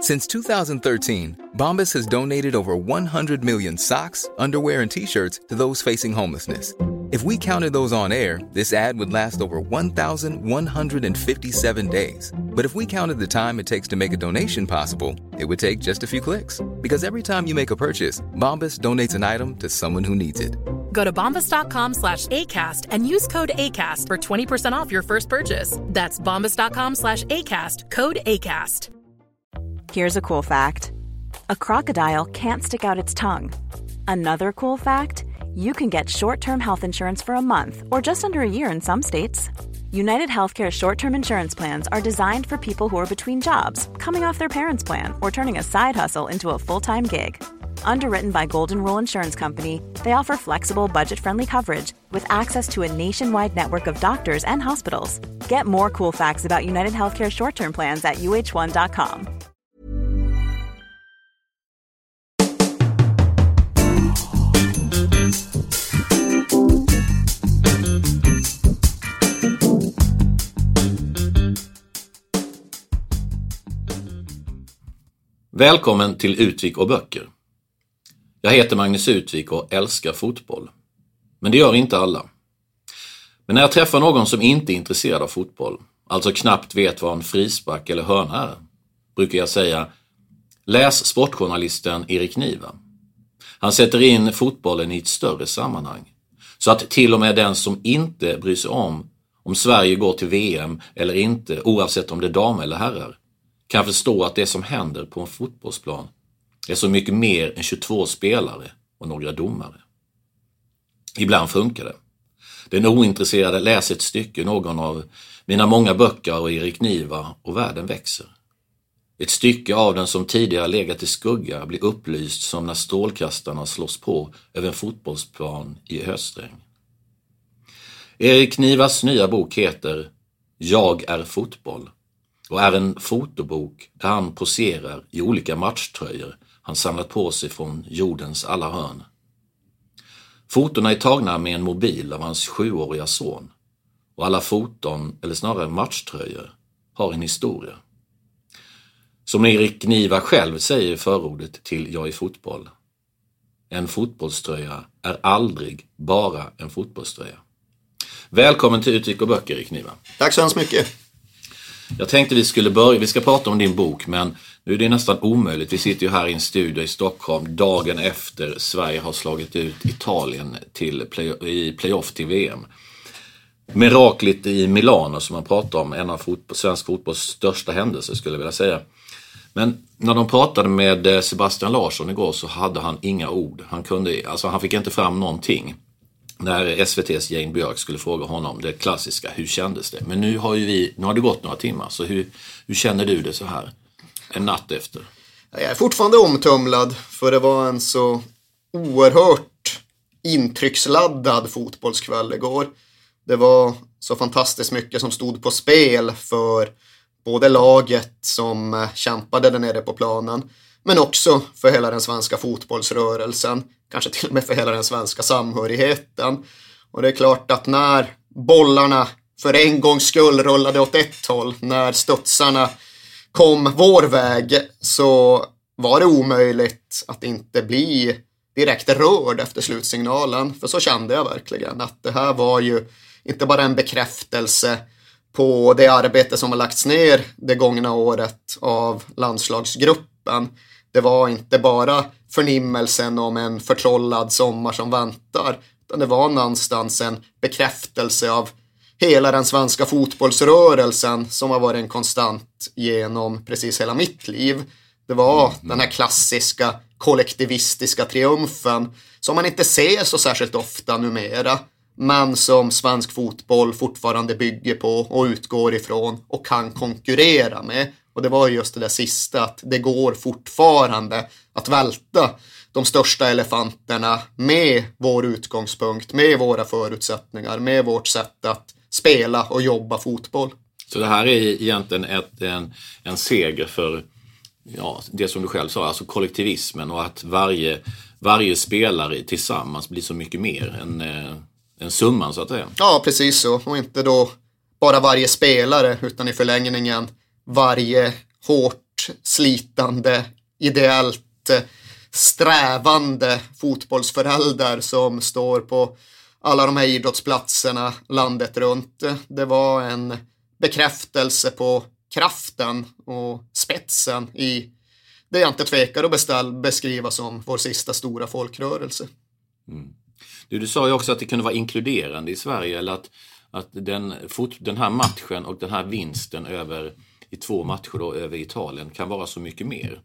Since 2013, Bombas has donated over 100 million socks, underwear, and T-shirts to those facing homelessness. If we counted those on air, this ad would last over 1,157 days. But if we counted the time it takes to make a donation possible, it would take just a few clicks. Because every time you make a purchase, Bombas donates an item to someone who needs it. Go to bombas.com/ACAST and use code ACAST for 20% off your first purchase. That's bombas.com/ACAST, code ACAST. Here's a cool fact. A crocodile can't stick out its tongue. Another cool fact, you can get short-term health insurance for a month or just under a year in some states. United Healthcare short-term insurance plans are designed for people who are between jobs, coming off their parents' plan, or turning a side hustle into a full-time gig. Underwritten by Golden Rule Insurance Company, they offer flexible, budget-friendly coverage with access to a nationwide network of doctors and hospitals. Get more cool facts about United Healthcare short-term plans at uh1.com. Välkommen till Utvik och böcker. Jag heter Magnus Utvik och älskar fotboll. Men det gör inte alla. Men när jag träffar någon som inte är intresserad av fotboll, alltså knappt vet vad en frispark eller hörna är, brukar jag säga: läs sportjournalisten Erik Niva. Han sätter in fotbollen i ett större sammanhang. Så att till och med den som inte bryr sig om Sverige går till VM eller inte, oavsett om det är dam eller herrar, kan förstå att det som händer på en fotbollsplan är så mycket mer än 22 spelare och några domare. Ibland funkar det. Den ointresserade läser ett stycke, någon av mina många böcker och Erik Niva, och världen växer. Ett stycke av den som tidigare legat i skugga blir upplyst som när strålkastarna slås på över en fotbollsplan i höstregn. Erik Nivas nya bok heter Jag är fotboll och är en fotobok där han poserar i olika matchtröjor han samlat på sig från jordens alla hörn. Fotorna är tagna med en mobil av hans 7-åriga son, och alla foton, eller snarare matchtröjor, har en historia. Som Erik Niva själv säger i förordet till Jag är fotboll: en fotbollströja är aldrig bara en fotbollströja. Välkommen till Utvik och böcker, Erik Niva. Tack så hemskt mycket. Jag tänkte vi ska prata om din bok, men nu är det nästan omöjligt. Vi sitter ju här i en studio i Stockholm dagen efter Sverige har slagit ut Italien i playoff till VM. Miraklet i Milano som man pratar om, en av svensk fotbolls största händelser skulle jag vilja säga. Men när de pratade med Sebastian Larsson igår så hade han inga ord. Han fick inte fram någonting. När SVT:s Jane Björk skulle fråga honom det klassiska, hur kändes det? Men nu har det gått några timmar, så hur känner du det så här en natt efter? Jag är fortfarande omtumlad, för det var en så oerhört intrycksladdad fotbollskväll igår. Det var så fantastiskt mycket som stod på spel för både laget som kämpade där nere på planen, men också för hela den svenska fotbollsrörelsen, kanske till och med för hela den svenska samhörigheten. Och det är klart att när bollarna för en gångs skull rullade åt ett håll, när studsarna kom vår väg, så var det omöjligt att inte bli direkt rörd efter slutsignalen. För så kände jag verkligen att det här var ju inte bara en bekräftelse på det arbete som har lagts ner det gångna året av landslagsgruppen. Det var inte bara förnimmelsen om en förtrollad sommar som väntar, utan det var någonstans en bekräftelse av hela den svenska fotbollsrörelsen som har varit en konstant genom precis hela mitt liv. Det var den här klassiska kollektivistiska triumfen som man inte ser så särskilt ofta numera, men som svensk fotboll fortfarande bygger på och utgår ifrån och kan konkurrera med. Och det var just det där sista, att det går fortfarande att välta de största elefanterna med vår utgångspunkt, med våra förutsättningar, med vårt sätt att spela och jobba fotboll. Så det här är egentligen en seger för det som du själv sa, alltså kollektivismen, och att varje spelare tillsammans blir så mycket mer än summan, så att säga. Ja, precis så. Och inte då bara varje spelare, utan i förlängningen varje hårt slitande, ideellt strävande fotbollsföräldrar som står på alla de här idrottsplatserna landet runt. Det var en bekräftelse på kraften och spetsen i det jag inte tvekar att beskriva som vår sista stora folkrörelse. Mm. Du sa ju också att det kunde vara inkluderande i Sverige, eller att den här matchen och den här vinsten i 2 matcher då, över Italien kan vara så mycket mer.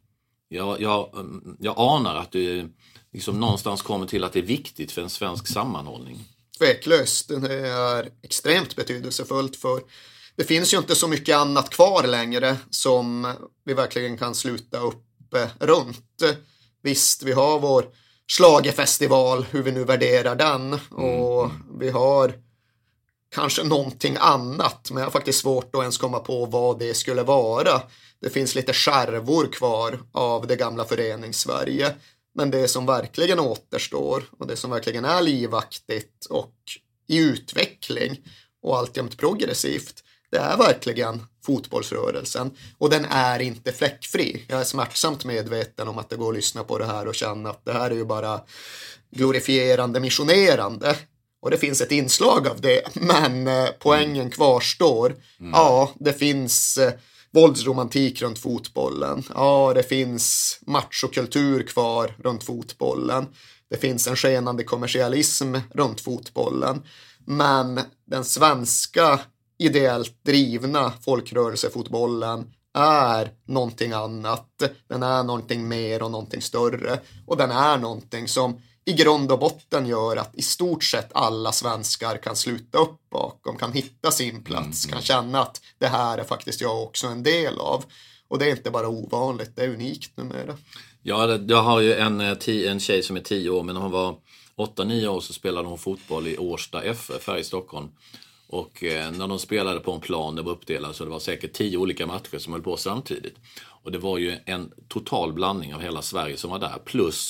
Jag anar att du liksom någonstans kommer till att det är viktigt för en svensk sammanhållning. Tveklöst, det är extremt betydelsefullt, för det finns ju inte så mycket annat kvar längre som vi verkligen kan sluta upp runt. Visst, vi har vår schlagerfestival, hur vi nu värderar den, och vi har kanske någonting annat, men jag har faktiskt svårt att ens komma på vad det skulle vara. Det finns lite skärvor kvar av det gamla förenings-Sverige, men det som verkligen återstår och det som verkligen är livaktigt och i utveckling och alltjämt progressivt, det är verkligen fotbollsrörelsen, och den är inte fläckfri. Jag är smärtsamt medveten om att det går att lyssna på det här och känna att det här är ju bara glorifierande, missionerande, och det finns ett inslag av det, men poängen kvarstår. Ja, det finns våldsromantik runt fotbollen. Ja, det finns machokultur kvar runt fotbollen. Det finns en skenande kommersialism runt fotbollen. Men den svenska ideellt drivna folkrörelsefotbollen är någonting annat. Den är någonting mer och någonting större. Och den är någonting som i grund och botten gör att i stort sett alla svenskar kan sluta upp bakom, kan hitta sin plats, kan känna att det här är faktiskt jag också en del av. Och det är inte bara ovanligt, det är unikt numera. Ja, jag har ju en tjej som är 10 år, men när hon var 8-9 år så spelade hon fotboll i Årsta FF här i Stockholm. Och när de spelade på en plan, det var uppdelat, så det var säkert 10 olika matcher som höll på samtidigt. Och det var ju en total blandning av hela Sverige som var där, plus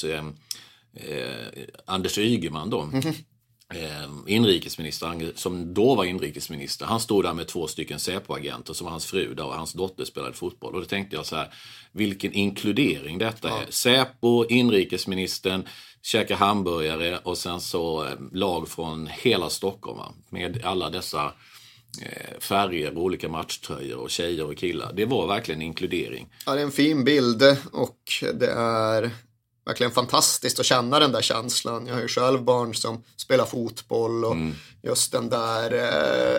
Anders Ygeman då, inrikesminister, som då var inrikesminister. Han stod där med 2 stycken Säpo-agenter som var hans fru där, och hans dotter spelade fotboll. Och då tänkte jag så här, vilken inkludering detta är. Säpo, inrikesministern, käka hamburgare och sen så lag från hela Stockholm, va? Med alla dessa färger och olika matchtröjor och tjejer och killar. Det var verkligen inkludering. Ja, det är en fin bild, och det är verkligen fantastiskt att känna den där känslan. Jag har ju själv barn som spelar fotboll, och just den där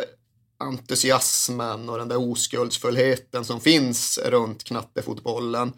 entusiasmen och den där oskuldsfullheten som finns runt knattefotbollen,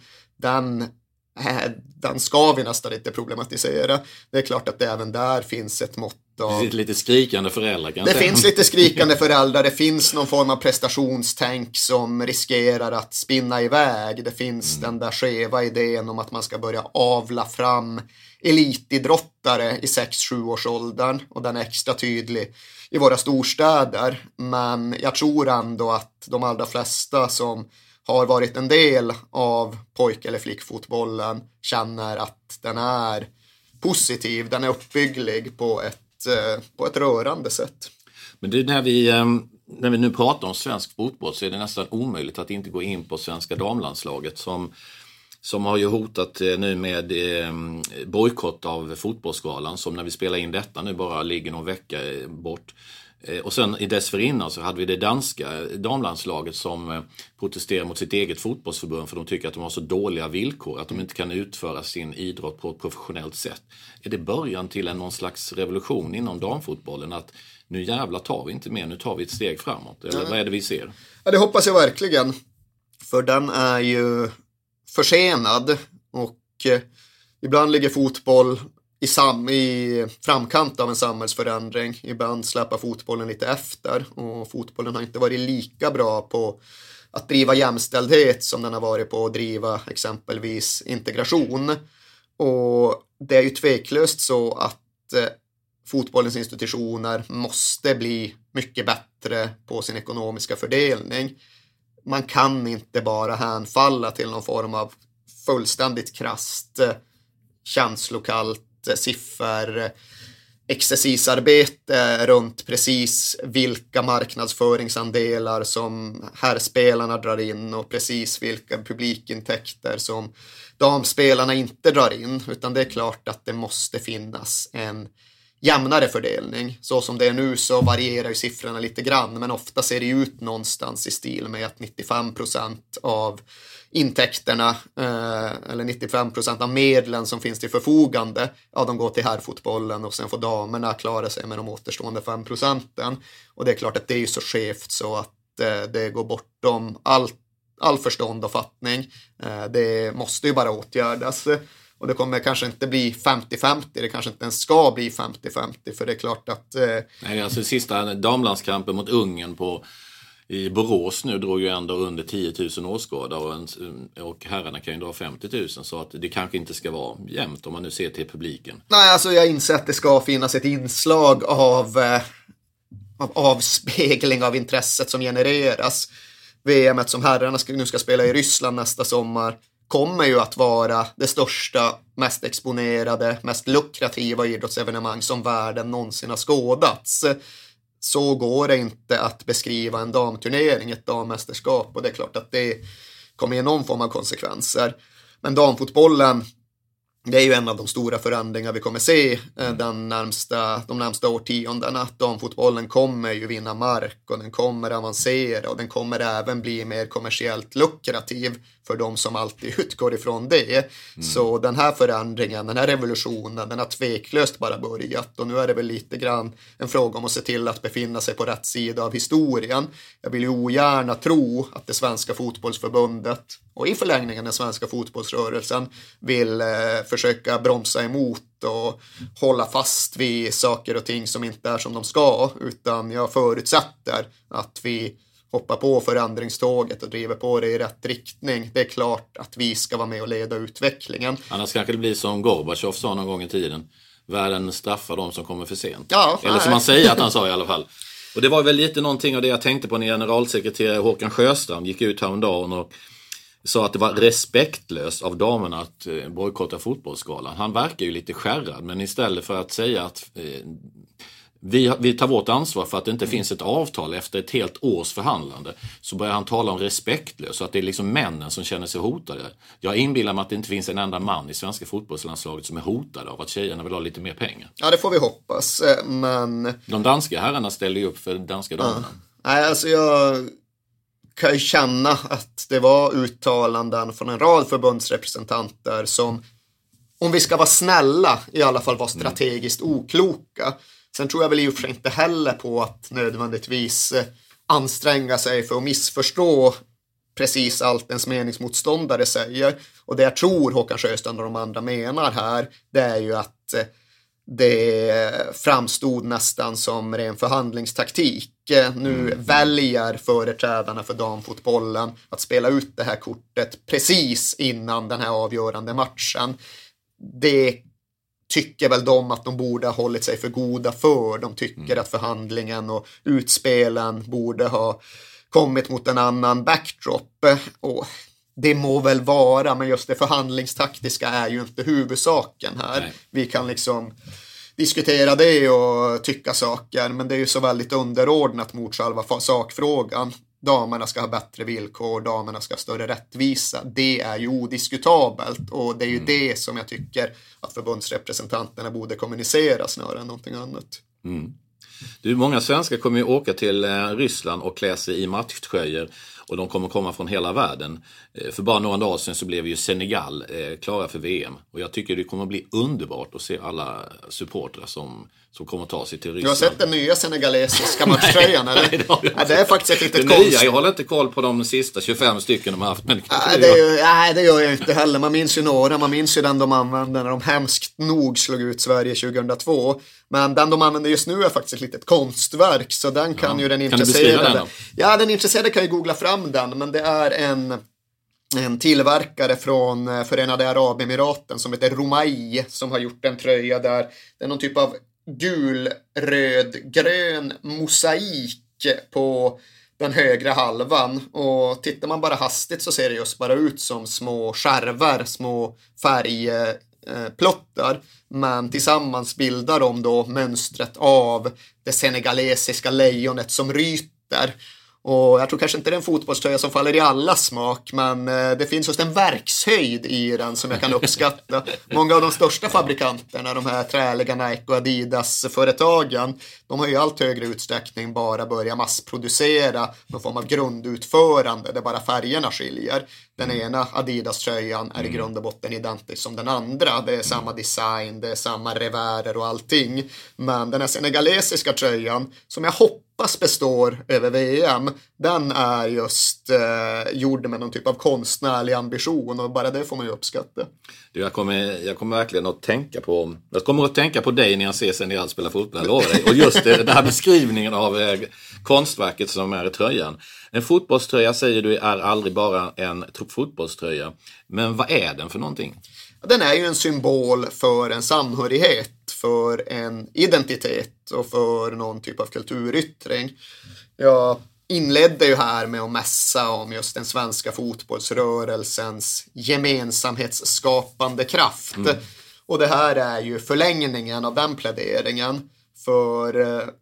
den ska vi nästan inte problematisera. Det är klart att det även där finns ett mått av... Det lite skrikande föräldrar kanske. Det finns lite skrikande föräldrar. Det finns någon form av prestationstänk som riskerar att spinna iväg. Det finns den där skeva idén om att man ska börja avla fram elitidrottare i 6-7 års åldern, och den är extra tydlig i våra storstäder. Men jag tror ändå att de allra flesta som har varit en del av pojk- eller flickfotbollen känner att den är positiv, den är uppbygglig på ett rörande sätt. Men det, när vi nu pratar om svensk fotboll, så är det nästan omöjligt att inte gå in på svenska damlandslaget som har ju hotat nu med bojkott av fotbollsskalan, som när vi spelar in detta nu bara ligger någon vecka bort. Och sen i dessförinnan så hade vi det danska damlandslaget som protesterar mot sitt eget fotbollsförbund, för de tycker att de har så dåliga villkor att de inte kan utföra sin idrott på ett professionellt sätt. Är det början till någon slags revolution inom damfotbollen, att nu jävla tar vi inte mer, nu tar vi ett steg framåt? Eller vad är det vi ser? Ja, det hoppas jag verkligen, för den är ju försenad, och ibland ligger fotboll i framkant av en samhällsförändring. Ibland släpar fotbollen lite efter, och fotbollen har inte varit lika bra på att driva jämställdhet som den har varit på att driva exempelvis integration. Och det är ju tveklöst så att fotbollens institutioner måste bli mycket bättre på sin ekonomiska fördelning. Man kan inte bara hänfalla till någon form av fullständigt krasst känslokallt exercisarbete runt precis vilka marknadsföringsandelar som herrspelarna drar in och precis vilka publikintäkter som damspelarna inte drar in, utan det är klart att det måste finnas en jämnare fördelning. Så som det är nu så varierar ju siffrorna lite grann, men ofta ser det ut någonstans i stil med att 95% av intäkterna eller 95% av medlen som finns till förfogande, ja, de går till herrfotbollen och sen får damerna klara sig med de återstående 5%. Och det är klart att det är ju så skevt så att det går bortom all förstånd och fattning. Det måste ju bara åtgärdas. Och det kommer kanske inte bli 50-50, det kanske inte ens ska bli 50-50, för det är klart att... Nej, alltså sista damlandskampen mot Ungern i Borås nu drog ju ändå under 10 000 åskådare och herrarna kan ju dra 50 000, så att det kanske inte ska vara jämnt om man nu ser till publiken. Nej, alltså jag inser att det ska finnas ett inslag av avspegling av intresset som genereras. VM:et som herrarna nu ska spela i Ryssland nästa sommar kommer ju att vara det största, mest exponerade, mest lukrativa idrottsevenemang som världen någonsin har skådats. Så går det inte att beskriva en damturnering, ett dammästerskap, och det är klart att det kommer ge någon form av konsekvenser. Men damfotbollen, det är ju en av de stora förändringar vi kommer se de närmsta årtiondena. Damfotbollen kommer ju vinna mark och den kommer avancera och den kommer även bli mer kommersiellt lukrativ för de som alltid utgår ifrån det. Så den här förändringen, den här revolutionen, den har tveklöst bara börjat, och nu är det väl lite grann en fråga om att se till att befinna sig på rätt sida av historien. Jag vill ju ogärna tro att det svenska fotbollsförbundet och i förlängningen den svenska fotbollsrörelsen vill försöka bromsa emot och hålla fast vid saker och ting som inte är som de ska, utan jag förutsätter att vi hoppar på förändringståget och driver på det i rätt riktning. Det är klart att vi ska vara med och leda utvecklingen. Annars kanske det blir som Gorbachev sa någon gång i tiden. Världen straffar de som kommer för sent. Ja, eller som man säger att han sa i alla fall. Och det var väl lite någonting av det jag tänkte på när generalsekreterare Håkan Sjöstrand gick ut häromdagen och sa att det var respektlöst av damerna att bojkotta fotbollsskalan. Han verkar ju lite skärrad, men istället för att säga att vi tar vårt ansvar för att det inte finns ett avtal efter ett helt års förhandlande, så börjar han tala om respektlöst, så att det är liksom männen som känner sig hotade. Jag inbillar mig att det inte finns en enda man i svenska fotbollslandslaget som är hotade av att tjejerna vill ha lite mer pengar. Ja, det får vi hoppas, men... De danska herrarna ställer ju upp för danska damerna. Nej, alltså jag kan ju känna att det var uttalanden från en rad förbundsrepresentanter som, om vi ska vara snälla, i alla fall var strategiskt okloka. Sen tror jag väl i och för sig inte heller på att nödvändigtvis anstränga sig för att missförstå precis allt ens meningsmotståndare säger. Och det jag tror Håkan Sjöstrand och de andra menar här, det är ju att det framstod nästan som ren förhandlingstaktik. Nu väljer företrädarna för damfotbollen att spela ut det här kortet precis innan den här avgörande matchen. Det tycker väl de att de borde ha hållit sig för goda för. De tycker att förhandlingen och utspelen borde ha kommit mot en annan backdrop. Och det må väl vara, men just det förhandlingstaktiska är ju inte huvudsaken här. Nej. Vi kan liksom diskutera det och tycka saker, men det är ju så väldigt underordnat mot själva sakfrågan. Damerna ska ha bättre villkor, damerna ska ha större rättvisa. Det är ju odiskutabelt, och det är ju det som jag tycker att förbundsrepresentanterna borde kommunicera snarare än någonting annat. Många svenskar kommer ju åka till Ryssland och klä sig i matchtröjor, och de kommer komma från hela världen. För bara några dagar sedan så blev ju Senegal klara för VM, och jag tycker det kommer att bli underbart att se alla supportrar som kommer ta sig till Ryssland. Du har sett den nya senegalesiska matchtröjan, eller? Nej, det är faktiskt ett litet konst. Jag håller inte koll på de sista 25 stycken de har haft. Men nej, det gör jag inte heller. Man minns ju några. Man minns ju den de använde när de hemskt nog slog ut Sverige 2002. Men den de använder just nu är faktiskt ett litet konstverk, så den kan ju den intresserade... den intresserade kan ju googla fram den, men det är en tillverkare från Förenade Arabemiraten som heter Romai som har gjort en tröja där det är någon typ av gul, röd, grön mosaik på den högra halvan, och tittar man bara hastigt så ser det just bara ut som små skärvar, små plottar, men tillsammans bildar de då mönstret av det senegalesiska lejonet som ryter. Och jag tror kanske inte det är en fotbollströja som faller i alla smak, men det finns just en verkshöjd i den som jag kan uppskatta. Många av de största fabrikanterna, de här träliga Nike och Adidas-företagen, de har ju i allt högre utsträckning bara börjat massproducera någon form av grundutförande där bara färgerna skiljer. Den ena Adidas-tröjan är i grund och botten identisk som den andra. Det är samma design, det är samma revärer och allting. Men den här senegalesiska tröjan, som jag hoppas består över VM, den är just gjord med någon typ av konstnärlig ambition, och bara det får man ju uppskatta. Jag kommer verkligen att tänka på dig när jag ser Senegal spela fotboll, jag lovar dig. Och just den här beskrivningen av konstverket som är i tröjan. En fotbollströja, säger du, är aldrig bara en fotbollströja. Men vad är den för någonting? Den är ju en symbol för en samhörighet, för en identitet och för någon typ av kulturyttring. Jag inledde ju här med att mässa om just den svenska fotbollsrörelsens gemensamhetsskapande kraft. Och det här är ju förlängningen av den pläderingen. För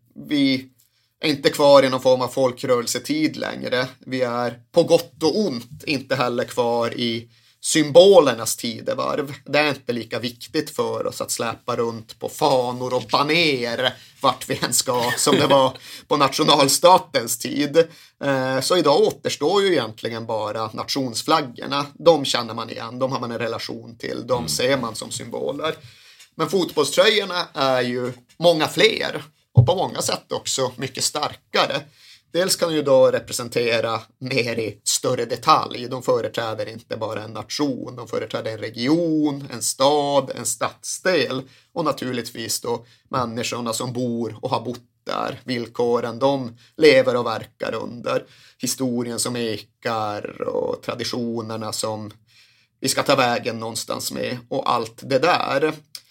vi är inte kvar i någon form av folkrörelsetid längre. Vi är på gott och ont inte heller kvar i symbolernas tidevarv. Det är inte lika viktigt för oss att släpa runt på fanor och baner vart vi än ska som det var på nationalstatens tid. Så idag återstår ju egentligen bara nationsflaggorna. De känner man igen, de har man en relation till, de ser man som symboler. Men fotbollströjorna är ju många fler och på många sätt också mycket starkare. Dels kan ju då representera mer i större detalj. De företräder inte bara en nation, de företräder en region, en stad, en stadsdel och naturligtvis då människorna som bor och har bott där, villkoren de lever och verkar under, historien som ekar och traditionerna som vi ska ta vägen någonstans med och allt det där.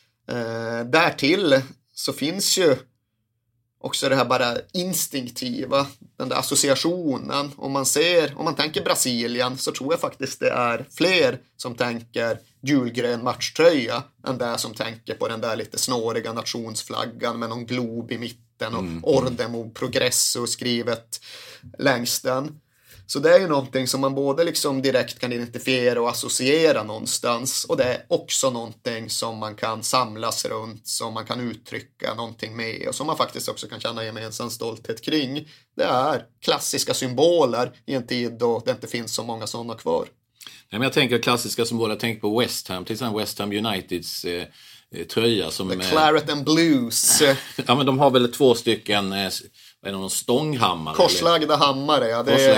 Därtill så finns ju också det här bara instinktiva, den där associationen. Om man tänker Brasilien så tror jag faktiskt det är fler som tänker gulgrön matchtröja än det som tänker på den där lite snåriga nationsflaggan med någon glob i mitten och Ordemo Progresso skrivet längs den. Så det är ju någonting som man både liksom direkt kan identifiera och associera någonstans, och det är också någonting som man kan samlas runt, som man kan uttrycka någonting med och som man faktiskt också kan känna gemensam stolthet kring. Det är klassiska symboler i en tid då det inte finns så många sådana kvar. Ja, men jag tänker klassiska symboler, jag tänker på West Ham, till exempel West Ham Uniteds tröja som The Claret and Blues. Ja, men de har väl 2 stycken någon stånghammare. Korslagda hammare, ja. Det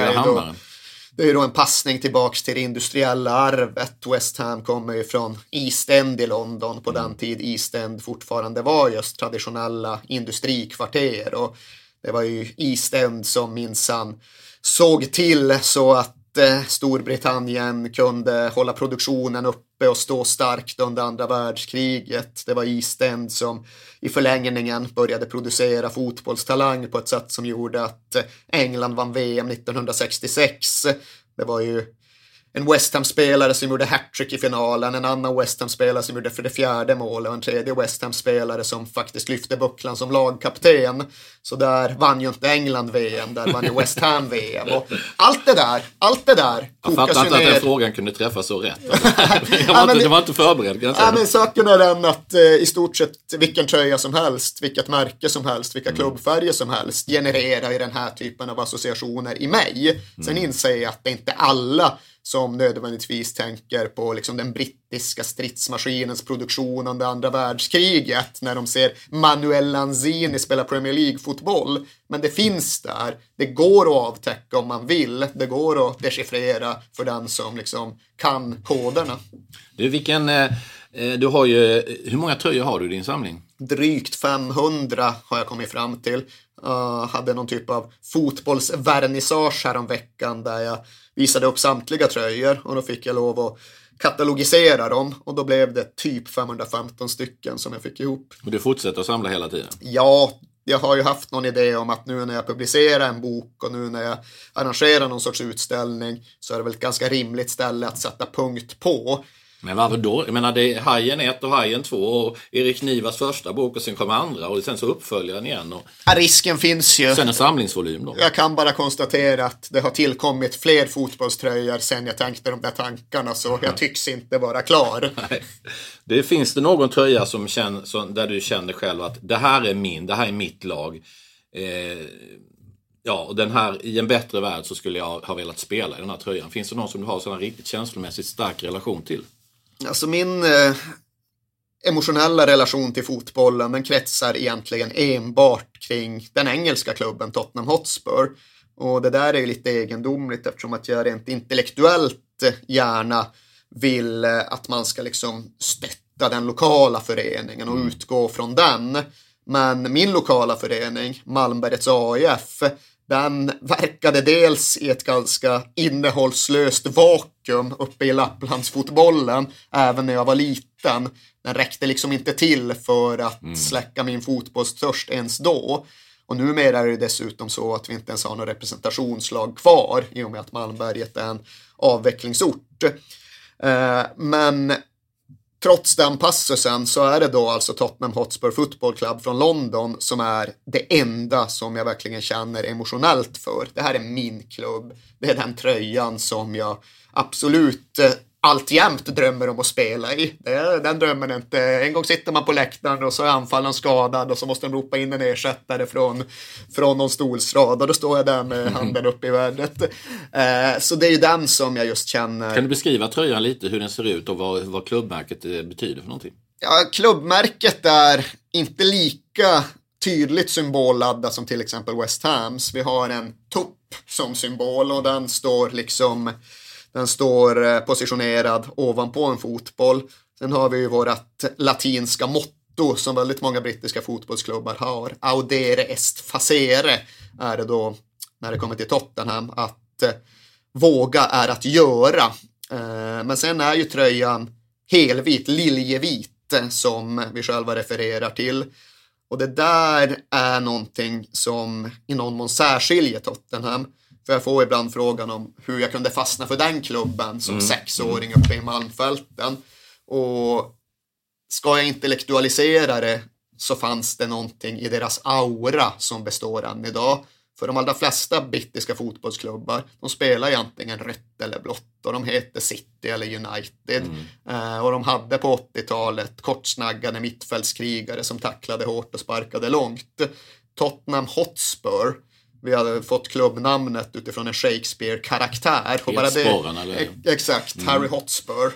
är ju då en passning tillbaks till det industriella arvet. West Ham kommer ju från East End i London på den tid East End fortfarande var just traditionella industrikvarter, och det var ju East End som minsann såg till så att Storbritannien kunde hålla produktionen uppe och stå starkt under andra världskriget. Det var East End som i förlängningen började producera fotbollstalang på ett sätt som gjorde att England vann VM 1966. Det var ju en West Ham-spelare som gjorde hattrick i finalen, en annan West Ham-spelare som gjorde för det 4:e målet och en tredje West Ham-spelare som faktiskt lyfte bucklan som lagkapten. Så där vann ju inte England VM, där vann ju West Ham VM. Och allt det där jag fattar inte att den frågan kunde träffa så rätt. Det var inte förberedd. Ja, men saken är den att i stort sett vilken tröja som helst, vilket märke som helst, vilka klubbfärger som helst genererar ju den här typen av associationer i mig. Sen inser jag att det inte alla som nödvändigtvis tänker på liksom den brittiska stridsmaskinens produktion under andra världskriget när de ser Manuel Lanzini spela Premier League-fotboll. Men det finns där. Det går att avtäcka om man vill. Det går att dechiffrera för den som liksom kan koderna. Du har ju, hur många tröjor har du i din samling? Drygt 500 har jag kommit fram till. Hade någon typ av fotbollsvernissage här om veckan där jag visade upp samtliga tröjor, och då fick jag lov att katalogisera dem, och då blev det typ 515 stycken som jag fick ihop. Och du fortsätter att samla hela tiden? Ja, jag har ju haft någon idé om att nu när jag publicerar en bok och nu när jag arrangerar någon sorts utställning så är det väl ett ganska rimligt ställe att sätta punkt på. Men varför då? Jag menar, det är Hajen 1 och Hajen 2 och Erik Nivas första bok och sen kommer andra och sen så uppföljer den igen. Och ja, risken finns ju. Sen en samlingsvolym då. Jag kan bara konstatera att det har tillkommit fler fotbollströjor sen jag tänkte de där tankarna, så jag tycks inte vara klar. Nej. Finns det någon tröja där du känner själv att det här är mitt lag? Ja, och den här, i en bättre värld så skulle jag ha velat spela i den här tröjan. Finns det någon som du har sån riktigt känslomässigt stark relation till? Alltså min emotionella relation till fotbollen, den kretsar egentligen enbart kring den engelska klubben Tottenham Hotspur. Och det där är ju lite egendomligt eftersom att jag rent intellektuellt gärna vill att man ska liksom stötta den lokala föreningen och utgå från den. Men min lokala förening, Malmbergets AIF, den verkade dels i ett ganska innehållslöst vakuum uppe i Lapplandsfotbollen även när jag var liten. Den räckte liksom inte till för att släcka min fotbollstörst ens då. Och numera är det dessutom så att vi inte ens har någon representationslag kvar i och med att Malmberget är en avvecklingsort. Men trots den passusen så är det då alltså Tottenham Hotspur Football Club från London som är det enda som jag verkligen känner emotionellt för. Det här är min klubb. Det är den tröjan som jag absolut alltjämt drömmer om att spela i. Den drömmen inte. En gång sitter man på läktaren och så är anfallen skadad och så måste de ropa in en ersättare från någon stolsrad och då står jag där med handen upp i vädret. Så det är ju den som jag just känner. Kan du beskriva tröjan lite, hur den ser ut och vad klubbmärket betyder för någonting? Ja, klubbmärket är inte lika tydligt symbolladdat som till exempel West Hams. Vi har en tupp som symbol och den står positionerad ovanpå en fotboll. Sen har vi ju vårat latinska motto som väldigt många brittiska fotbollsklubbar har. Audere est facere är det då när det kommer till Tottenham. Att våga är att göra. Men sen är ju tröjan helvit, liljevit som vi själva refererar till. Och det där är någonting som i någon mån särskiljer Tottenham. För jag får ibland frågan om hur jag kunde fastna för den klubben som 6-åring uppe i Malmfälten. Och ska jag intellektualisera det så fanns det någonting i deras aura som består än idag. För de allra flesta brittiska fotbollsklubbar, de spelar ju antingen rött eller blått och de heter City eller United. Och de hade på 80-talet kortsnaggade mittfältskrigare som tacklade hårt och sparkade långt. Tottenham Hotspur, vi hade fått klubbnamnet utifrån en Shakespeare-karaktär. Och bara det, exakt, Harry Hotspur.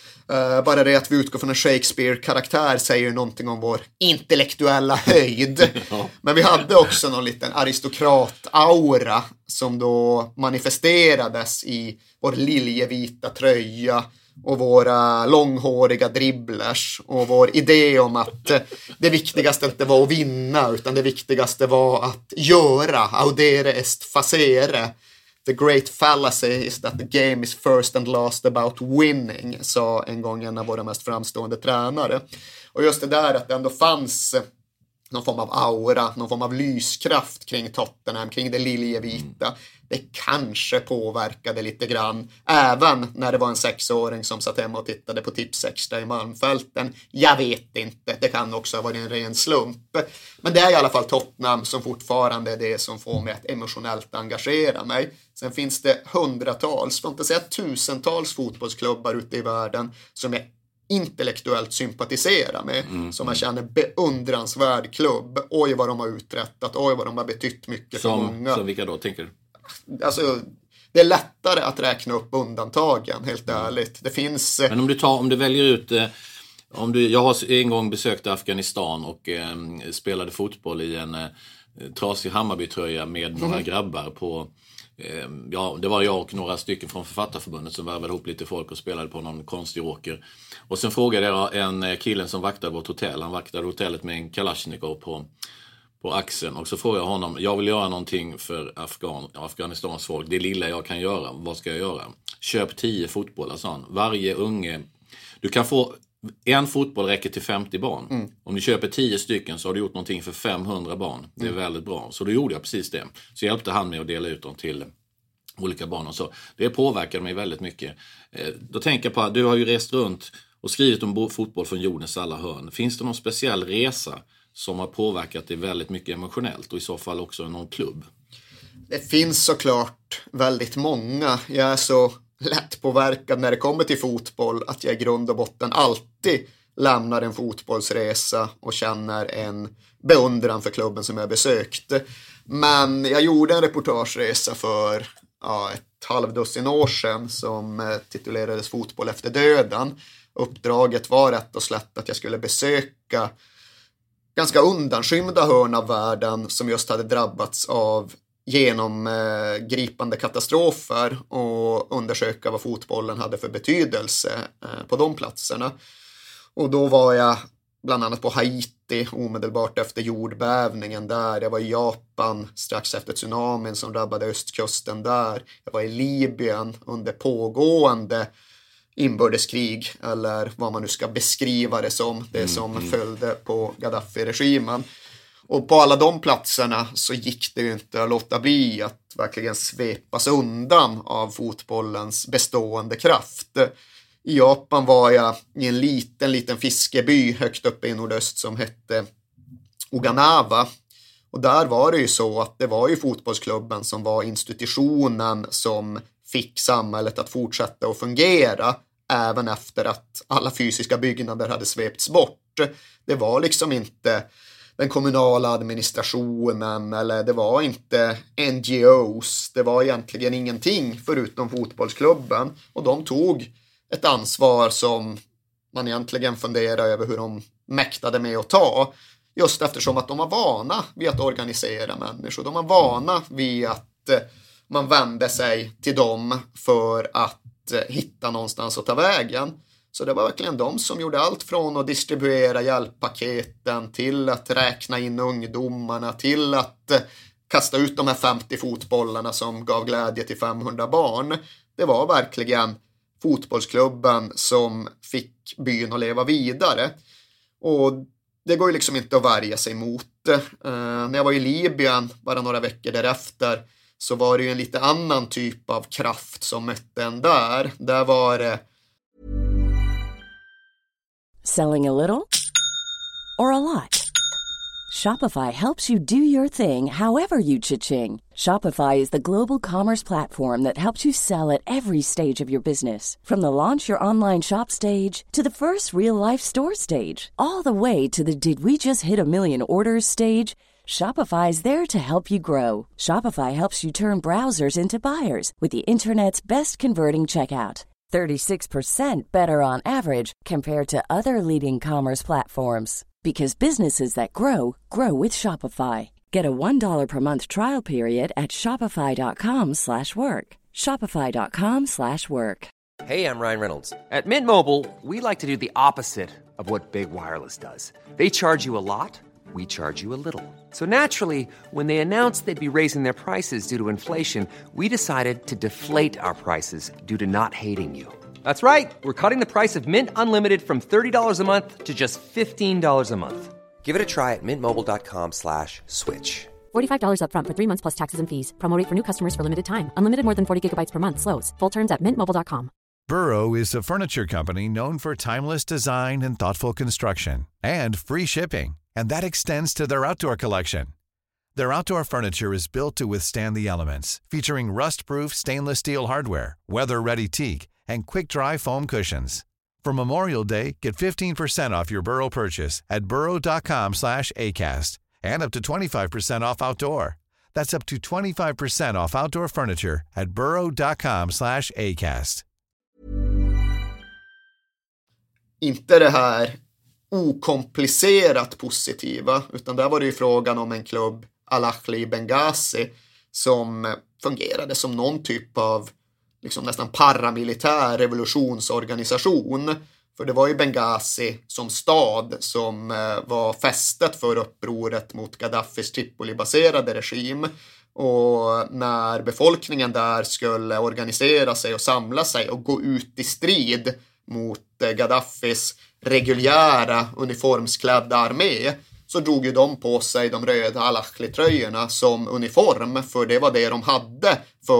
Bara det att vi utgår från en Shakespeare-karaktär säger ju någonting om vår intellektuella höjd. Men vi hade också någon liten aristokrat-aura som då manifesterades i vår liljevita tröja och våra långhåriga dribblers och vår idé om att det viktigaste inte var att vinna utan det viktigaste var att göra. Audere est facere. The great fallacy is that the game is first and last about winning, sa en gång en av våra mest framstående tränare. Och just det där att det ändå fanns någon form av aura, någon form av lyskraft kring Tottenham, kring det liljevita. Det kanske påverkade lite grann, även när det var en 6-åring som satt hemma och tittade på Tipsextra i Malmfälten. Jag vet inte, det kan också ha varit en ren slump. Men det är i alla fall Tottenham som fortfarande är det som får mig att emotionellt engagera mig. Sen finns det hundratals, för att inte säga tusentals fotbollsklubbar ute i världen som jag intellektuellt sympatisera med, som jag känner beundransvärd klubb. Oj vad de har uträttat, oj vad de har betytt mycket för många. Som vilka då, tänker du? Alltså, det är lättare att räkna upp undantagen, helt ärligt. Det finns... Men om du väljer ut... jag har en gång besökt Afghanistan och spelade fotboll i en trasig Hammarby-tröja med några grabbar på... det var jag och några stycken från Författarförbundet som värvade ihop lite folk och spelade på någon konstig åker. Och sen frågade jag en killen som vaktade vårt hotell. Han vaktade hotellet med en Kalashnikov på axeln. Och så frågade jag honom, jag vill göra någonting för Afghanistans folk. Det lilla jag kan göra, vad ska jag göra? Köp 10 fotbollar, sa han. Varje unge... Du kan få... En fotboll räcker till 50 barn. Om du köper 10 stycken så har du gjort någonting för 500 barn. Det är väldigt bra. Så då gjorde jag precis det. Så hjälpte han mig att dela ut dem till olika banor. Så det påverkade mig väldigt mycket. Då tänker jag på att du har ju rest runt och skrivit om fotboll från jordens alla hörn. Finns det någon speciell resa som har påverkat dig väldigt mycket emotionellt och i så fall också någon klubb? Det finns såklart väldigt många. Jag är så lätt påverkad när det kommer till fotboll att jag i grund och botten alltid lämnar en fotbollsresa och känner en beundran för klubben som jag besökte. Men jag gjorde en reportageresa för ett halvdussin år sedan som titulerades Fotboll efter döden. Uppdraget var rätt och slätt att jag skulle besöka ganska undanskymda hörn av världen som just hade drabbats av genomgripande katastrofer och undersöka vad fotbollen hade för betydelse på de platserna. Och då var jag bland annat på Haiti omedelbart efter jordbävningen där. Jag var i Japan strax efter tsunamin som drabbade östkusten där. Jag var i Libyen under pågående inbördeskrig eller vad man nu ska beskriva det som. Det som följde på Gaddafi-regimen. Och på alla de platserna så gick det ju inte att låta bli att verkligen svepas undan av fotbollens bestående kraft. I Japan var jag i en liten fiskeby högt uppe i nordöst som hette Okinawa. Och där var det ju så att det var ju fotbollsklubben som var institutionen som fick samhället att fortsätta att fungera även efter att alla fysiska byggnader hade svepts bort. Det var liksom inte den kommunala administrationen eller det var inte NGOs. Det var egentligen ingenting förutom fotbollsklubben och de tog ett ansvar som man egentligen funderar över hur de mäktade med att ta. Just eftersom att de var vana vid att organisera människor. De var vana vid att man vände sig till dem för att hitta någonstans att ta vägen. Så det var verkligen de som gjorde allt från att distribuera hjälppaketen till att räkna in ungdomarna till att kasta ut de här 50 fotbollarna som gav glädje till 500 barn. Det var verkligen fotbollsklubben som fick byn att leva vidare. Och det går ju liksom inte att värja sig mot. När jag var i Libyen bara några veckor därefter så var det ju en lite annan typ av kraft som mötte en där. Där var det Selling a little or a lot? Shopify helps you do your thing however you cha-ching. Shopify is the global commerce platform that helps you sell at every stage of your business. From the launch your online shop stage to the first real-life store stage, all the way to the did we just hit a million orders stage. Shopify is there to help you grow. Shopify helps you turn browsers into buyers with the internet's best converting checkout. 36% better on average compared to other leading commerce platforms. Because businesses that grow, grow with Shopify. Get a $1 per month trial period at shopify.com/work. Shopify.com/work. Hey, I'm Ryan Reynolds. At Mint Mobile, we like to do the opposite of what Big Wireless does. They charge you a lot, we charge you a little. So naturally, when they announced they'd be raising their prices due to inflation, we decided to deflate our prices due to not hating you. That's right. We're cutting the price of Mint Unlimited from $30 a month to just $15 a month. Give it a try at mintmobile.com/switch. $45 up front for 3 months plus taxes and fees. Promo rate for new customers for limited time. Unlimited more than 40 gigabytes per month slows. Full terms at mintmobile.com. Burrow is a furniture company known for timeless design and thoughtful construction and free shipping. And that extends to their outdoor collection. Their outdoor furniture is built to withstand the elements, featuring rust-proof stainless steel hardware, weather-ready teak, and quick-dry foam cushions. For Memorial Day, get 15% off your Burrow purchase at burrow.com/acast and up to 25% off outdoor. That's up to 25% off outdoor furniture at burrow.com/acast. Inte det här okomplicerat positiva, utan där var det ju frågan om en klubb, Al-Ahli i Benghazi, som fungerade som någon typ av liksom nästan paramilitär revolutionsorganisation. För det var ju Benghazi som stad som var fästet för upproret mot Gaddafis Tripoli-baserade regim. Och när befolkningen där skulle organisera sig och samla sig och gå ut i strid mot Gaddafis reguljära uniformsklädda armé, så drog ju de på sig de röda Al-Ahli-tröjorna som uniform, för det var det de hade för att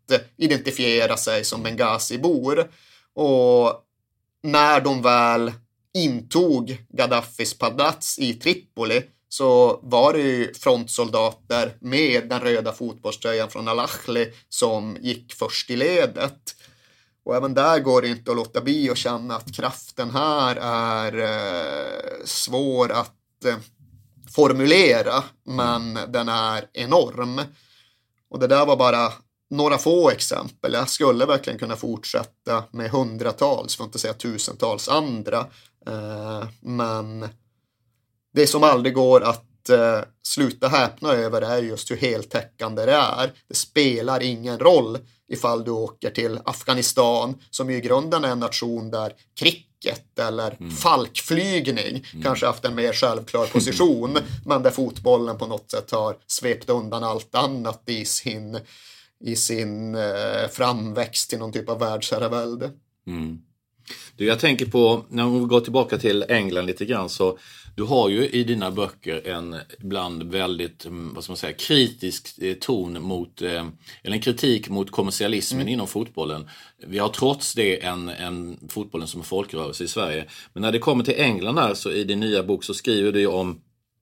identifiera sig som Benghazi-bor. Och när de väl intog Gaddafis palats i Tripoli så var det ju frontsoldater med den röda fotbollströjan från Al-Ahli som gick först i ledet. Och även där går det inte att låta bli att känna att kraften här är svår att formulera, men den är enorm. Och det där var bara några få exempel. Jag skulle verkligen kunna fortsätta med hundratals, för att inte säga tusentals andra. Men det som aldrig går att sluta häpna över är just hur heltäckande det är. Det spelar ingen roll ifall du åker till Afghanistan, som i grunden är en nation där cricket eller falkflygning kanske haft en mer självklar position, men där fotbollen på något sätt har svept undan allt annat i sin framväxt till någon typ av världsherravälde. Jag tänker på, när vi går tillbaka till England lite grann, så du har ju i dina böcker en ibland väldigt, vad ska man säga, kritisk ton mot, eller en kritik mot kommersialismen inom fotbollen. Vi har trots det en fotbollen som en folkrörelse i Sverige. Men när det kommer till England här, så i din nya bok så skriver du om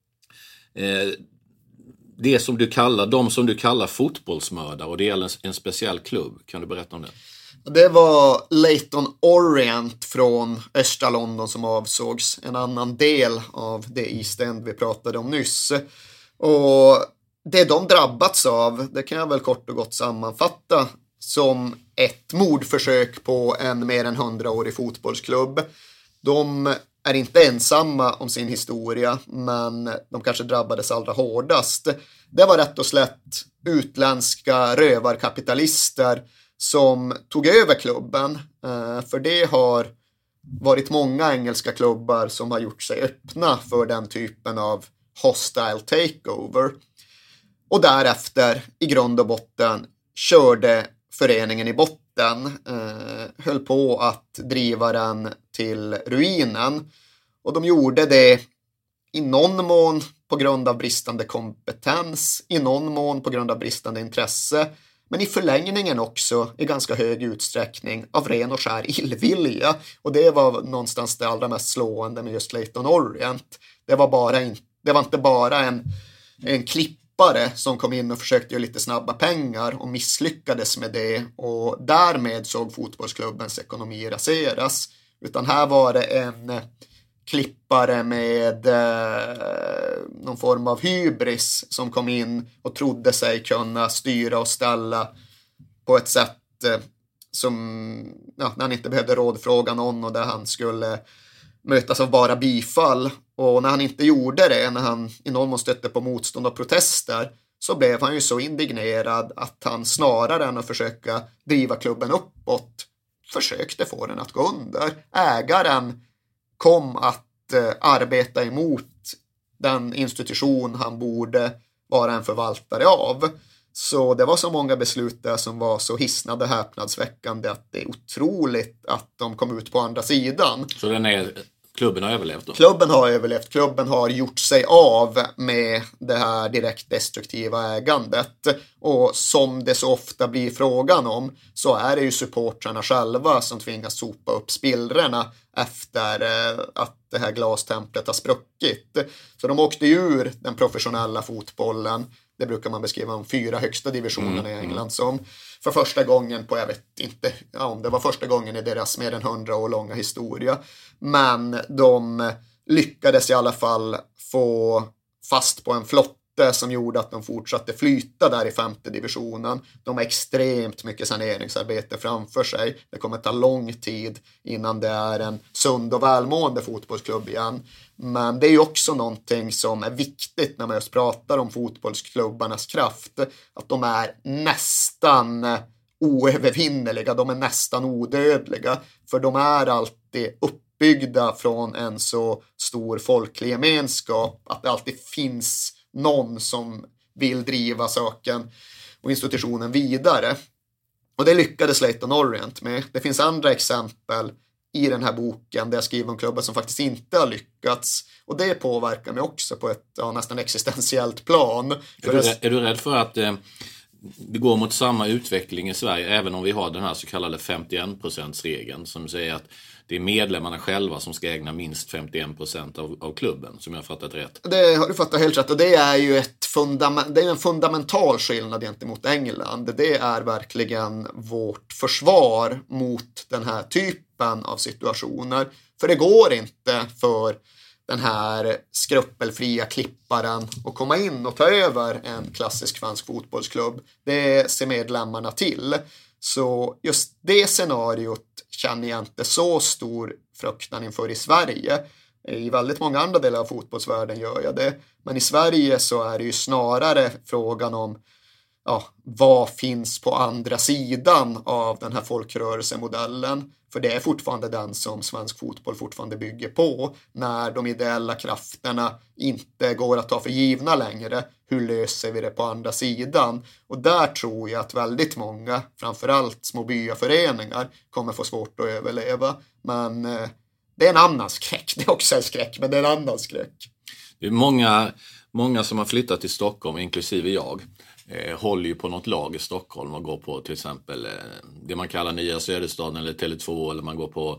det som du kallar fotbollsmördare, och det gäller en speciell klubb. Kan du berätta om det? Det var Leyton Orient från östra London som avsågs, en annan del av det East End vi pratade om nyss. Och det de drabbats av, det kan jag väl kort och gott sammanfatta som ett mordförsök på en mer än 100-årig fotbollsklubb. De är inte ensamma om sin historia, men de kanske drabbades allra hårdast. Det var rätt och slätt utländska rövarkapitalister som tog över klubben, för det har varit många engelska klubbar som har gjort sig öppna för den typen av hostile takeover. Och därefter i grund och botten körde föreningen i botten, höll på att driva den till ruinen. Och de gjorde det i någon mån på grund av bristande kompetens, i någon mån på grund av bristande intresse, men i förlängningen också i ganska hög utsträckning av ren och skär illvilja. Och det var någonstans det allra mest slående med just Leyton Orient. Det var inte bara en klippare som kom in och försökte göra lite snabba pengar och misslyckades med det, och därmed såg fotbollsklubbens ekonomi raseras. Utan här var det en klippare med någon form av hybris som kom in och trodde sig kunna styra och ställa på ett sätt som när han inte behövde rådfråga någon, och där han skulle mötas av bara bifall. Och när han inte gjorde det, när han i någon mån stötte på motstånd och protester, så blev han ju så indignerad att han snarare än att försöka driva klubben uppåt försökte få den att gå under. Ägaren kom att arbeta emot den institution han borde vara en förvaltare av. Så det var så många beslut där som var så hisnande häpnadsväckande att det är otroligt att de kom ut på andra sidan. Så klubben har överlevt då? Klubben har överlevt. Klubben har gjort sig av med det här direkt destruktiva ägandet. Och som det så ofta blir frågan om, så är det ju supportrarna själva som tvingas sopa upp spillrorna efter att det här glastemplet har spruckit. Så de åkte ur den professionella fotbollen. Det brukar man beskriva de 4 högsta divisionerna i England som. För första gången på, jag vet inte om det var första gången i deras mer än 100 år långa historia. Men de lyckades i alla fall få fast på en flotte som gjorde att de fortsatte flyta där i 5:e divisionen. De har extremt mycket saneringsarbete framför sig. Det kommer ta lång tid innan det är en sund och välmående fotbollsklubb igen. Men det är ju också någonting som är viktigt när man just pratar om fotbollsklubbarnas kraft. Att de är nästan oövervinneliga, de är nästan odödliga. För de är alltid uppbyggda från en så stor folklig gemenskap att det alltid finns någon som vill driva saken och institutionen vidare. Och det lyckades Leyton Orient med. Det finns andra exempel i den här boken där jag skriver om klubbar som faktiskt inte har lyckats. Och det påverkar mig också på ett nästan existentiellt plan. Är du rädd för att vi går mot samma utveckling i Sverige, även om vi har den här så kallade 51%-regeln som säger att det är medlemmarna själva som ska ägna minst 51% av klubben, som jag har fattat rätt. Det har du fattat helt rätt, och det är ju det är en fundamental skillnad gentemot England. Det är verkligen vårt försvar mot den här typen av situationer. För det går inte för den här skrupelfria klipparen att komma in och ta över en klassisk svensk fotbollsklubb. Det ser medlemmarna till. Så just det scenariot känner jag inte så stor fruktan inför i Sverige. I väldigt många andra delar av fotbollsvärlden gör jag det. Men i Sverige så är det ju snarare frågan om vad finns på andra sidan av den här folkrörelsemodellen. För det är fortfarande den som svensk fotboll fortfarande bygger på. När de ideella krafterna inte går att ta för givna längre, hur löser vi det på andra sidan? Och där tror jag att väldigt många, framförallt små byaföreningar, kommer få svårt att överleva. Men det är en annan skräck. Det är också en skräck, men det är en annan skräck. Det är många som har flyttat till Stockholm, inklusive jag, håller ju på något lag i Stockholm och går på till exempel det man kallar Nya Söderstaden eller Tele2, eller man går på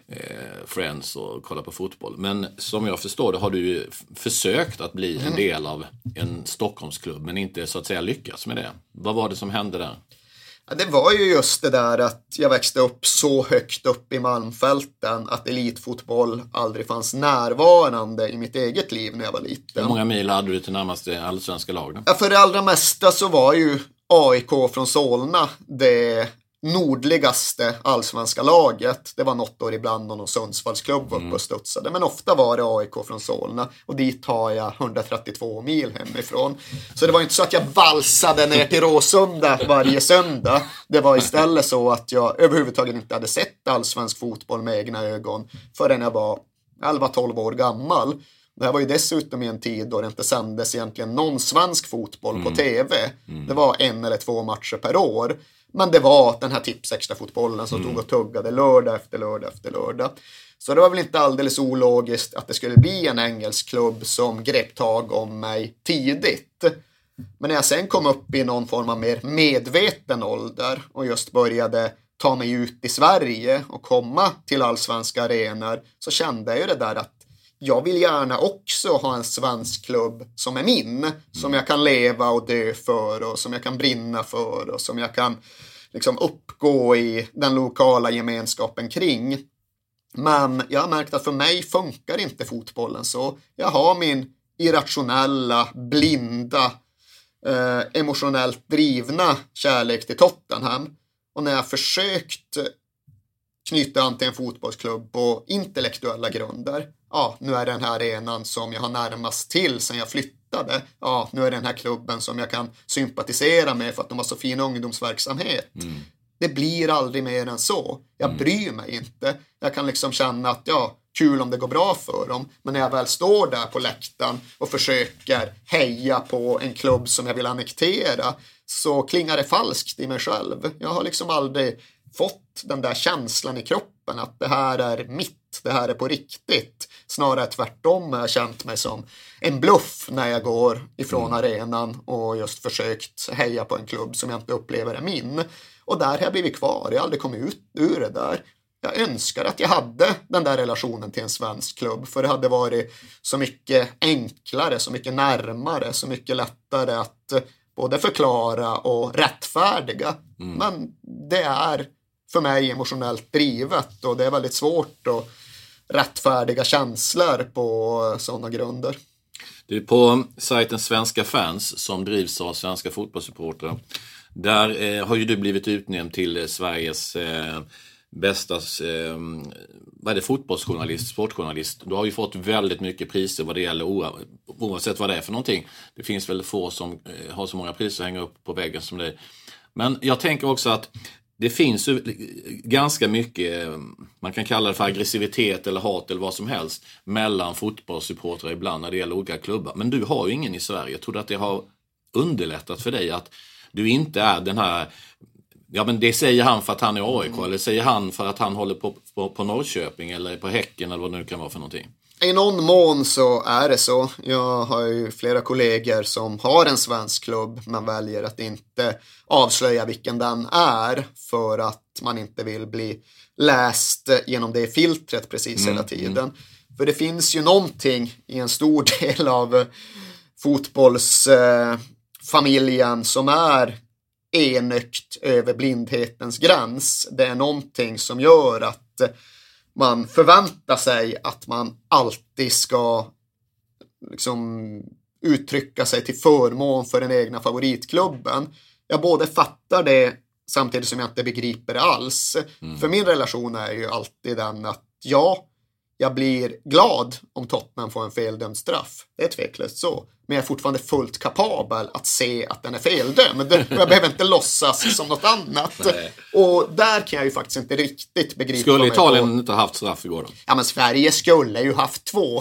Friends och kollar på fotboll. Men som jag förstår det har du ju försökt att bli en del av en Stockholmsklubb, men inte så att säga lyckats med det. Vad var det som hände där? Ja, det var ju just det där att jag växte upp så högt upp i Malmfälten att elitfotboll aldrig fanns närvarande i mitt eget liv när jag var liten. Hur många mil hade du till närmaste allsvenska lag? Ja, för det allra mesta så var ju AIK från Solna det nordligaste allsvenska laget. Det var något år ibland någon Sundsvallsklubb uppe och studsade. Men ofta var det AIK från Solna. Och dit har jag 132 mil hemifrån. Så det var inte så att jag valsade ner till Råsunda varje söndag. Det var istället så att jag överhuvudtaget inte hade sett allsvensk fotboll med egna ögon förrän jag var 11-12 år gammal. Det här var ju dessutom i en tid då det inte sändes egentligen någon svensk fotboll på tv. Det var 1 eller 2 matcher per år. Men det var den här tipsextra-fotbollen som tog och tuggade lördag efter lördag efter lördag. Så det var väl inte alldeles ologiskt att det skulle bli en engelsk klubb som grep tag om mig tidigt. Men när jag sen kom upp i någon form av mer medveten ålder och just började ta mig ut i Sverige och komma till allsvenska arenor, så kände jag ju det där att jag vill gärna också ha en svensk klubb som är min. Som jag kan leva och dö för och som jag kan brinna för och som jag kan liksom uppgå i den lokala gemenskapen kring. Men jag har märkt att för mig funkar inte fotbollen så. Jag har min irrationella, blinda, emotionellt drivna kärlek till Tottenham. Och när jag försökt knyta an till en fotbollsklubb på intellektuella grunder. Ja, nu är den här arenan som jag har närmast till sen jag flyttade. Ja, nu är den här klubben som jag kan sympatisera med för att de har så fin ungdomsverksamhet. Det blir aldrig mer än så. Jag bryr mig inte. Jag kan liksom känna att kul om det går bra för dem. Men när jag väl står där på läktaren och försöker heja på en klubb som jag vill annektera, så klingar det falskt i mig själv. Jag har liksom aldrig fått den där känslan i kroppen att det här är mitt, det här är på riktigt. Snarare tvärtom har jag känt mig som en bluff när jag går ifrån arenan och just försökt heja på en klubb som jag inte upplever är min. Och där har jag blivit kvar, jag har aldrig kommit ut ur det där. Jag önskar att jag hade den där relationen till en svensk klubb, för det hade varit så mycket enklare, så mycket närmare, så mycket lättare att både förklara och rättfärdiga. Men det är för mig emotionellt drivet och det är väldigt svårt att rättfärdiga känslor på sådana grunder. Du, på sajten Svenska Fans som drivs av svenska fotbollssupportrar, där har ju du blivit utnämnd till Sveriges bästa fotbollsjournalist, sportjournalist. Du har ju fått väldigt mycket priser vad det gäller oavsett vad det är för någonting. Det finns väl få som har så många priser att hänga upp på väggen som dig. Men jag tänker också att det finns ju ganska mycket, man kan kalla det för aggressivitet eller hat eller vad som helst, mellan fotbollssupportrar ibland när det gäller olika klubbar. Men du har ju ingen i Sverige. Jag tror att det har underlättat för dig att du inte är den här Ja, men det säger han för att han är AIK, eller säger han för att han håller på Norrköping eller på Häcken eller vad det nu kan vara för någonting? I någon mån så är det så. Jag har ju flera kollegor som har en svensk klubb men väljer att inte avslöja vilken den är för att man inte vill bli läst genom det filtret precis hela tiden. För det finns ju någonting i en stor del av fotbollsfamiljen som är enögt över blindhetens gräns. Det är någonting som gör att man förväntar sig att man alltid ska liksom uttrycka sig till förmån för den egna favoritklubben. Jag både fattar det samtidigt som jag inte begriper det alls. För min relation är ju alltid den att jag blir glad om Tottenham får en feldömd straff. Det är tveklöst så. Men jag är fortfarande fullt kapabel att se att den är feldömd. Jag behöver inte låtsas som något annat. Nej. Och där kan jag ju faktiskt inte riktigt begripa. Skulle Italien inte ha haft straff igår då? Ja, men Sverige skulle ju haft 2.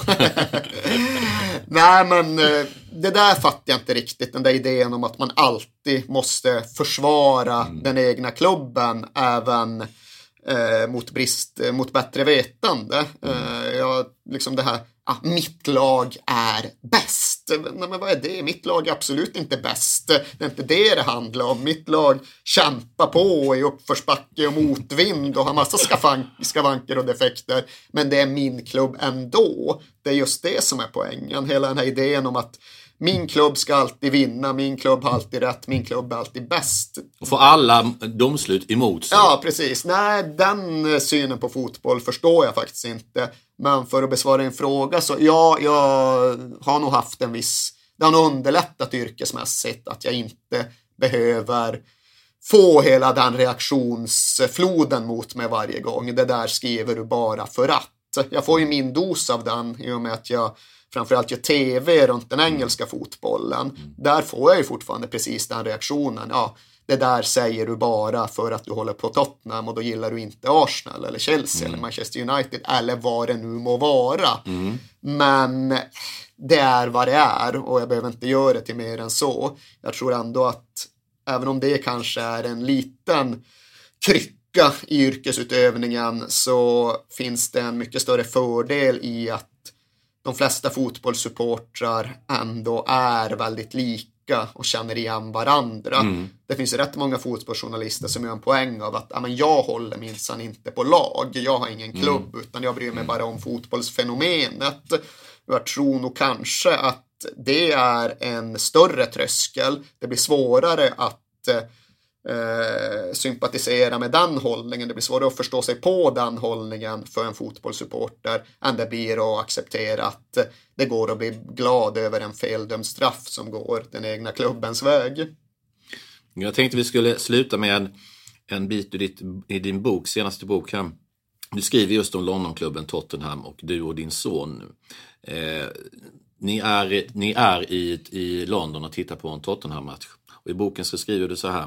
Nej, men det där fattar jag inte riktigt. Den där idén om att man alltid måste försvara den egna klubben även mot bättre vetande. Liksom det här, mitt lag är bäst. Nej, men vad är det? Mitt lag är absolut inte bäst. Det är inte det handlar om. Mitt lag kämpar på i uppförsbacke och motvind och har massa skavanker och defekter. Men det är min klubb ändå. Det är just det som är poängen. Hela den här idén om att min klubb ska alltid vinna, min klubb har alltid rätt, min klubb är alltid bäst. Och få alla domslut emot sig. Ja, precis. Nej, den synen på fotboll förstår jag faktiskt inte. Men för att besvara en fråga så jag har nog haft en viss... Det har nog underlättat yrkesmässigt att jag inte behöver få hela den reaktionsfloden mot mig varje gång. Det där skriver du bara för att. Jag får ju min dos av den i och med att jag framförallt gör tv runt den engelska fotbollen. Där får jag ju fortfarande precis den reaktionen. Ja, det där säger du bara för att du håller på Tottenham och då gillar du inte Arsenal eller Chelsea eller Manchester United eller vad det nu må vara. Men det är vad det är och jag behöver inte göra det till mer än så. Jag tror ändå att även om det kanske är en liten krycka i yrkesutövningen så finns det en mycket större fördel i att de flesta fotbollssupportrar ändå är väldigt lika och känner igen varandra. Det finns rätt många fotbollsjournalister som gör en poäng av att jag håller minsann inte på lag. Jag har ingen klubb utan jag bryr mig bara om fotbollsfenomenet. Jag tror nog kanske att det är en större tröskel. Det blir svårare att sympatisera med den hållningen. Det blir svårare att förstå sig på den hållningen för en fotbollssupporter än det blir att acceptera att det går att bli glad över en feldömd straff som går den egna klubbens väg. Jag tänkte vi skulle sluta med en bit i din bok, senaste bok här. Du skriver just om Londonklubben Tottenham och du och din son. Ni är i London och tittar på en Tottenham-match. Och i boken så skriver du så här.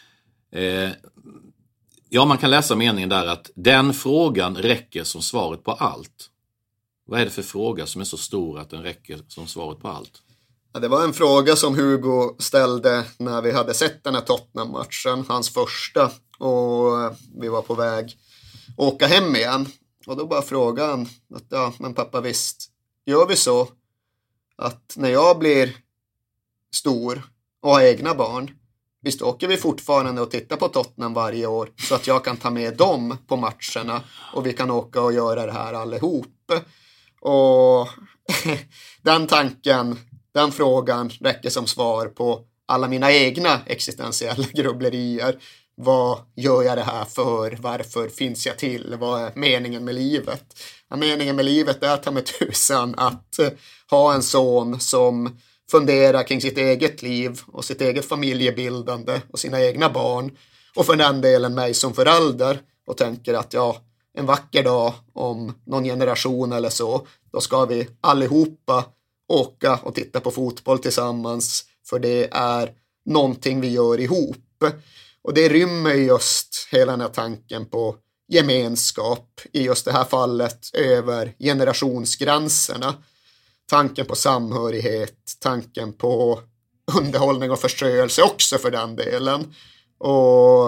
Man kan läsa meningen där att den frågan räcker som svaret på allt. Vad är det för fråga som är så stor att den räcker som svaret på allt? Ja, det var en fråga som Hugo ställde när vi hade sett den här Tottenham-matchen, hans första, och vi var på väg att åka hem igen. Och då bara frågade han att men pappa, visst gör vi så att när jag blir stor och har egna barn, visst åker vi fortfarande och tittar på Tottenham varje år så att jag kan ta med dem på matcherna och vi kan åka och göra det här allihop. Och den frågan räcker som svar på alla mina egna existentiella grubblerier. Vad gör jag det här för? Varför finns jag till? Vad är meningen med livet? Ja, meningen med livet är ta med tusan att ha en son som funderar kring sitt eget liv och sitt eget familjebildande och sina egna barn. Och för den delen mig som förälder och tänker att en vacker dag om någon generation eller så, då ska vi allihopa åka och titta på fotboll tillsammans, för det är någonting vi gör ihop. Och det rymmer just hela den här tanken på gemenskap, i just det här fallet över generationsgränserna. Tanken på samhörighet, tanken på underhållning och förströelse också för den delen. Och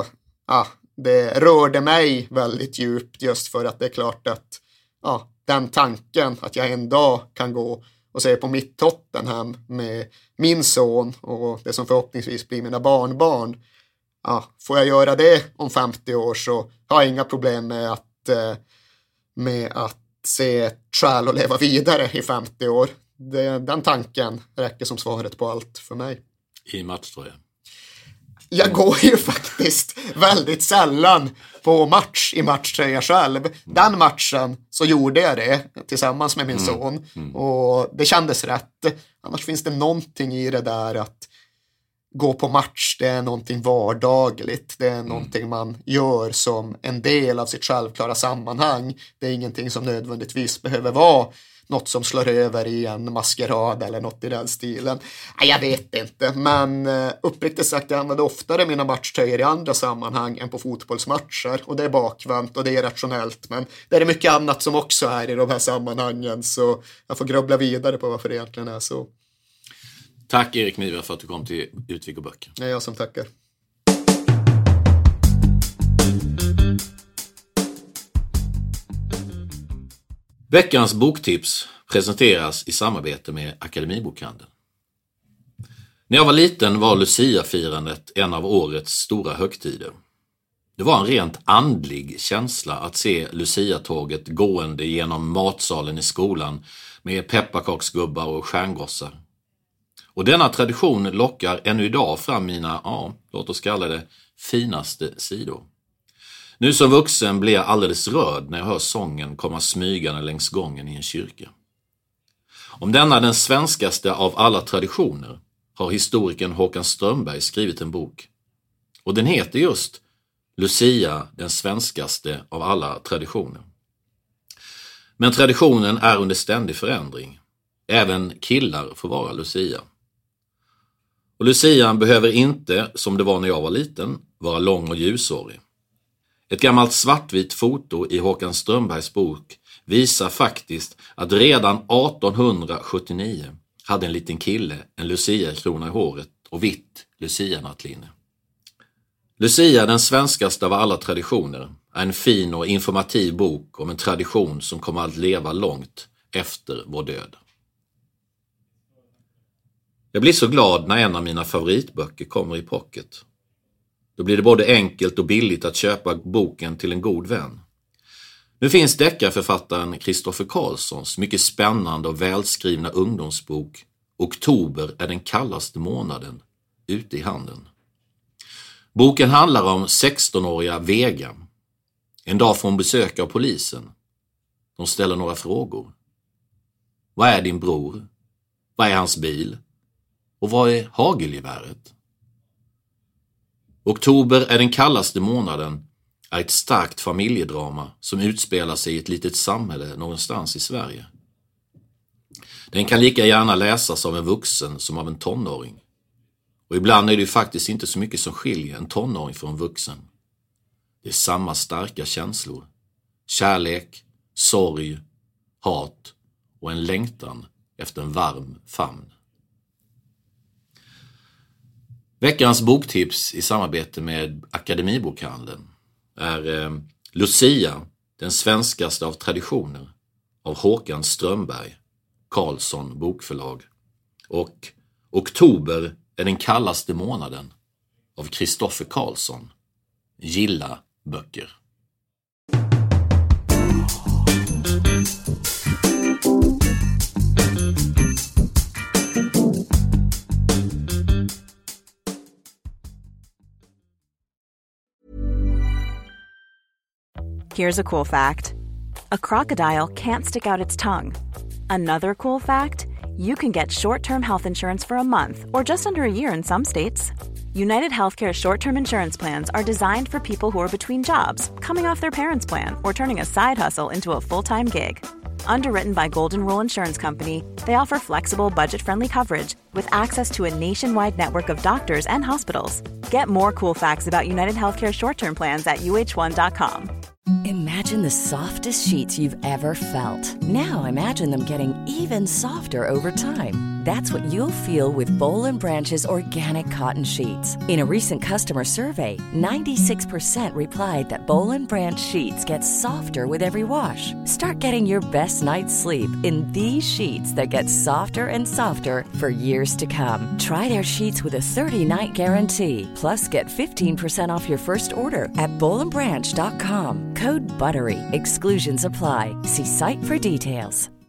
det rörde mig väldigt djupt, just för att det är klart att den tanken att jag en dag kan gå och se på mitt Tottenham med min son och det som förhoppningsvis blir mina barnbarn. Får jag göra det om 50 år så har jag inga problem med att se ett skäl och leva vidare i 50 år. Den tanken räcker som svaret på allt för mig. I matchtröja? Jag går ju faktiskt väldigt sällan på match i matchtröja själv. Den matchen så gjorde jag det tillsammans med min son. Och det kändes rätt. Annars finns det någonting i det där att gå på match, det är någonting vardagligt. Det är någonting man gör som en del av sitt självklara sammanhang. Det är ingenting som nödvändigtvis behöver vara något som slår över i en maskerad eller något i den stilen. Jag vet inte, men uppriktigt sagt, jag använder oftare mina matchtröjor i andra sammanhang än på fotbollsmatcher. Och det är bakvänt och det är rationellt, men det är mycket annat som också är i de här sammanhangen. Så jag får grubbla vidare på varför det egentligen är så. Tack Erik Niva för att du kom till Utvik och böcker. Det är jag som tackar. Veckans boktips presenteras i samarbete med Akademibokhandeln. När jag var liten var Lucia-firandet en av årets stora högtider. Det var en rent andlig känsla att se Lucia-tåget gående genom matsalen i skolan med pepparkaksgubbar och stjärngossar. Och denna tradition lockar ännu idag fram mina, låt oss kalla det, finaste sidor. Nu som vuxen blir jag alldeles rörd när jag hör sången komma smygande längs gången i en kyrka. Om denna den svenskaste av alla traditioner har historikern Håkan Strömberg skrivit en bok. Och den heter just Lucia, den svenskaste av alla traditioner. Men traditionen är under ständig förändring. Även killar får vara Lucia. Och Lucian behöver inte, som det var när jag var liten, vara lång och ljusårig. Ett gammalt svartvitt foto i Håkan Strömbergs bok visar faktiskt att redan 1879 hade en liten kille en Lucia-krona i håret och vitt Lucia-nattlinne. Lucia, den svenskaste av alla traditioner, är en fin och informativ bok om en tradition som kommer att leva långt efter vår död. Jag blir så glad när en av mina favoritböcker kommer i pocket. Då blir det både enkelt och billigt att köpa boken till en god vän. Nu finns deckarförfattaren Kristoffer Carlssons mycket spännande och välskrivna ungdomsbok Oktober är den kallaste månaden ute i handeln. Boken handlar om 16-åriga Vega. En dag får hon besök av polisen. De ställer några frågor. Vad är din bror? Vad är hans bil? Och vad är hagelgeväret? Oktober är den kallaste månaden är ett starkt familjedrama som utspelar sig i ett litet samhälle någonstans i Sverige. Den kan lika gärna läsas av en vuxen som av en tonåring. Och ibland är det ju faktiskt inte så mycket som skiljer en tonåring från en vuxen. Det är samma starka känslor. Kärlek, sorg, hat och en längtan efter en varm famn. Veckans boktips i samarbete med Akademibokhandeln är Lucia, den svenskaste av traditioner, av Håkan Strömberg, Carlsson bokförlag, och Oktober är den kallaste månaden av Kristoffer Carlsson. Gilla böcker. Here's a cool fact. A crocodile can't stick out its tongue. Another cool fact, you can get short-term health insurance for a month or just under a year in some states. United Healthcare short-term insurance plans are designed for people who are between jobs, coming off their parents' plan, or turning a side hustle into a full-time gig. Underwritten by Golden Rule Insurance Company, they offer flexible, budget-friendly coverage with access to a nationwide network of doctors and hospitals. Get more cool facts about United Healthcare short-term plans at uh1.com. Imagine the softest sheets you've ever felt. Now imagine them getting even softer over time. That's what you'll feel with Boll & Branch's organic cotton sheets. In a recent customer survey, 96% replied that Boll & Branch sheets get softer with every wash. Start getting your best night's sleep in these sheets that get softer and softer for years to come. Try their sheets with a 30-night guarantee. Plus, get 15% off your first order at bollandbranch.com. Code BUTTERY. Exclusions apply. See site for details.